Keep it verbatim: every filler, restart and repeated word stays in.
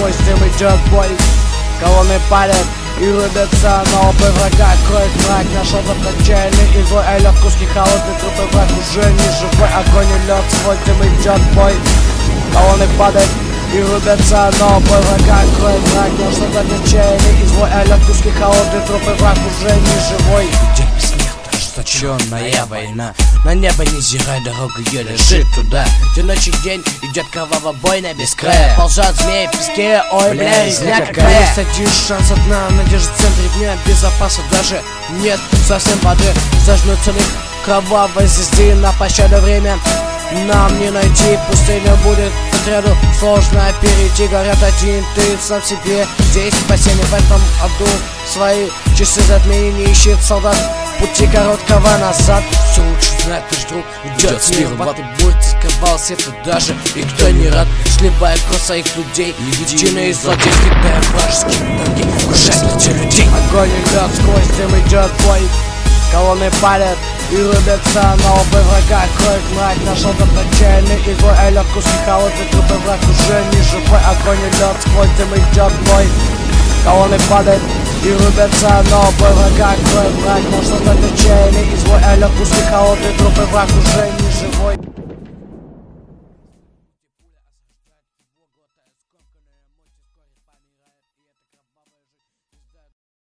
сквозь дым идет бой. Колонны палят и рубятся, но оба врага кроет мрак. Наш опыт отчаянный и злой, а лед куски холодный, трупы враг уже не живой. Огонь и лед, сквозь дым идет бой. Колонны падают и рубятся, но оба врага кроет мрак. Наш опыт отчаянный и злой, а лед куски холодный, трупы враг уже не живой. День бессмертных, ожесточенная война. На небо не зирай, дорога ее лежит туда, где ночь и день идет кроваво-бойня без края. Ползат змеи в песке, ой, бля, резня какая. Есть один шанс, одна надежда в центре дня. Без запаса даже нет совсем воды. Зажмут целых кровавой звезды на пощаду время нам не найти. Пустыня будет отряду сложно перейти. Говорят, один ты сам себе здесь спасение в этом аду. Свои часы затмения не ищет солдат пути короткого назад. Все лучше знать, наш друг идет с миром. В этой бурте скрывался это даже и кто не рад, сливая кровь своих людей. Единый злодей, кидая вражеские танки, крушать эти людей. Огонь и лед, сквозь дым идет бой. Колонны палят и рубятся, но оба врага кроет мрак. Наш опыт отчаянный и злой, а лед куски холодный, трупы враг уже не живой. Огонь и лед, сквозь дым идет бой. Колонны падают и рубятся, но оба врага кроет мрак. Наш опыт отчаянный и злой, а лед куски холодный, трупы враг уже не живой.